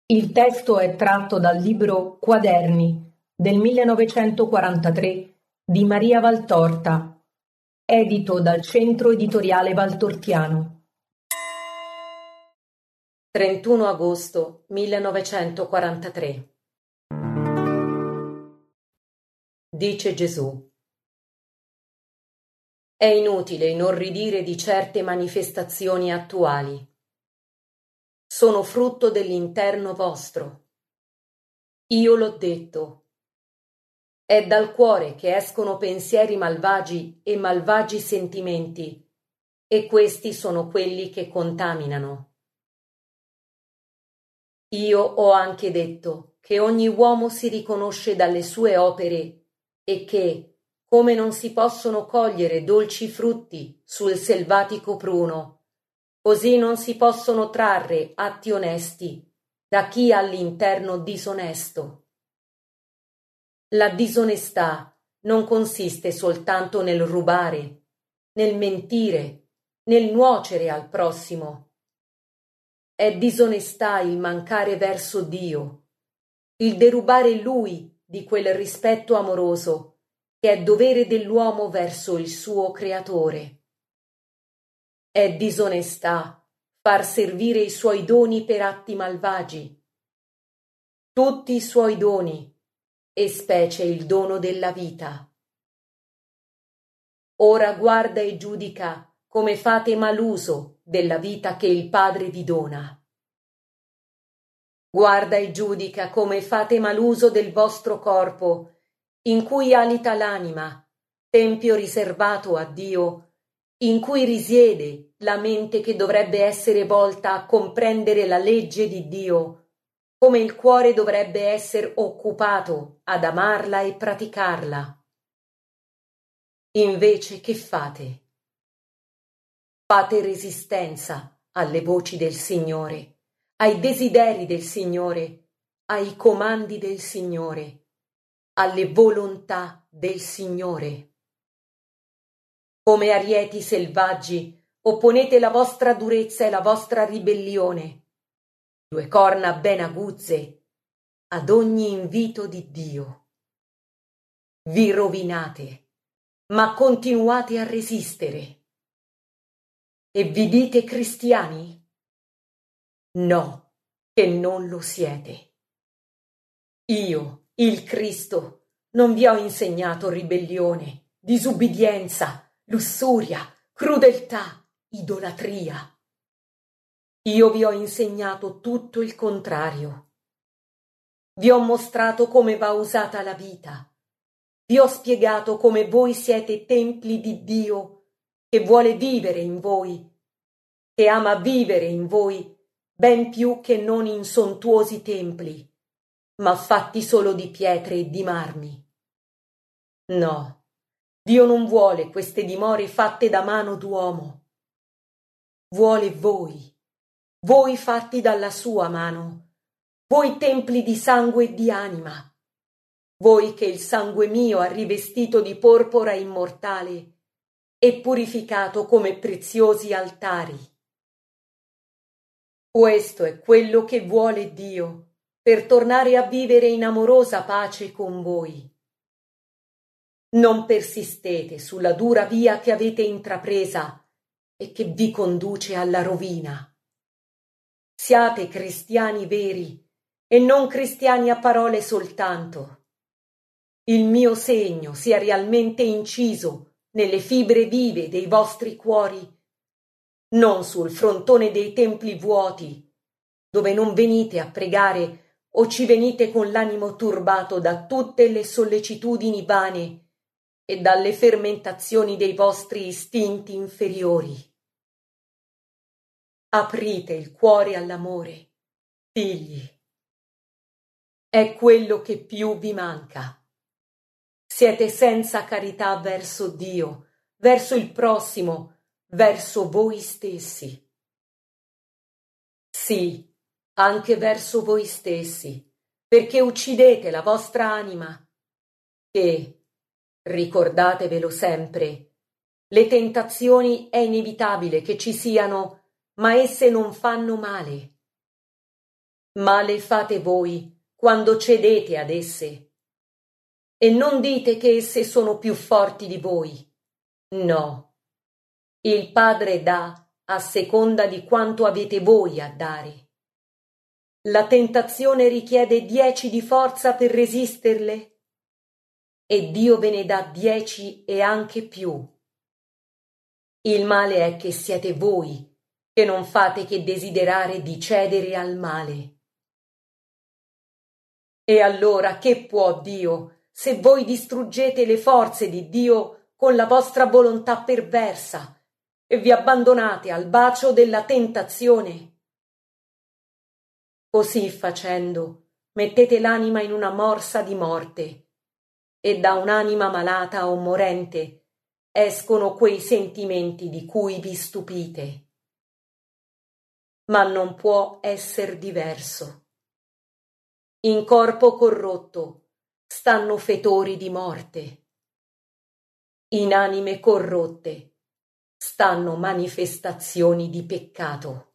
Il testo è tratto dal libro Quaderni del 1943 di Maria Valtorta, edito dal Centro Editoriale Valtortiano. 31 agosto 1943. Dice Gesù: è inutile inorridire di certe manifestazioni attuali. Sono frutto dell'interno vostro. Io l'ho detto. È dal cuore che escono pensieri malvagi e malvagi sentimenti, e questi sono quelli che contaminano. Io ho anche detto che ogni uomo si riconosce dalle sue opere e che, come non si possono cogliere dolci frutti sul selvatico pruno, così non si possono trarre atti onesti da chi ha all'interno disonesto. La disonestà non consiste soltanto nel rubare, nel mentire, nel nuocere al prossimo. È disonestà il mancare verso Dio, il derubare Lui di quel rispetto amoroso che è dovere dell'uomo verso il suo Creatore. È disonestà far servire i suoi doni per atti malvagi. Tutti i suoi doni, e specie il dono della vita. Ora guarda e giudica come fate maluso della vita che il Padre vi dona. Guarda e giudica come fate maluso del vostro corpo, in cui alita l'anima, tempio riservato a Dio, in cui risiede la mente che dovrebbe essere volta a comprendere la legge di Dio, come il cuore dovrebbe essere occupato ad amarla e praticarla. Invece che fate? Fate resistenza alle voci del Signore, ai desideri del Signore, ai comandi del Signore, alle volontà del Signore. Come arieti selvaggi, opponete la vostra durezza e la vostra ribellione, due corna ben aguzze, ad ogni invito di Dio. Vi rovinate, ma continuate a resistere. E vi dite cristiani? No, che non lo siete. Io, il Cristo, non vi ho insegnato ribellione, disubbidienza, lussuria, crudeltà, idolatria. Io vi ho insegnato tutto il contrario. Vi ho mostrato come va usata la vita. Vi ho spiegato come voi siete templi di Dio, che vuole vivere in voi, che ama vivere in voi ben più che non in sontuosi templi, ma fatti solo di pietre e di marmi. No, Dio non vuole queste dimore fatte da mano d'uomo. Vuole voi fatti dalla sua mano, voi templi di sangue e di anima, voi che il sangue mio ha rivestito di porpora immortale e purificato come preziosi altari. Questo è quello che vuole Dio, per tornare a vivere in amorosa pace con voi. Non persistete sulla dura via che avete intrapresa e che vi conduce alla rovina. Siate cristiani veri e non cristiani a parole soltanto. Il mio segno sia realmente inciso nelle fibre vive dei vostri cuori, non sul frontone dei templi vuoti, dove non venite a pregare o ci venite con l'animo turbato da tutte le sollecitudini vane e dalle fermentazioni dei vostri istinti inferiori. Aprite il cuore all'amore, figli. È quello che più vi manca. Siete senza carità verso Dio, verso il prossimo, verso voi stessi. Sì, anche verso voi stessi, perché uccidete la vostra anima, che, ricordatevelo sempre, le tentazioni è inevitabile che ci siano, ma esse non fanno male. Male fate voi quando cedete ad esse. E non dite che esse sono più forti di voi. No. Il Padre dà a seconda di quanto avete voi a dare. La tentazione richiede 10 di forza per resisterle, e Dio ve ne dà 10 e anche più. Il male è che siete voi che non fate che desiderare di cedere al male. E allora che può Dio, se voi distruggete le forze di Dio con la vostra volontà perversa e vi abbandonate al bacio della tentazione? Così facendo, mettete l'anima in una morsa di morte, e da un'anima malata o morente escono quei sentimenti di cui vi stupite. Ma non può esser diverso. In corpo corrotto stanno fetori di morte. In anime corrotte stanno manifestazioni di peccato.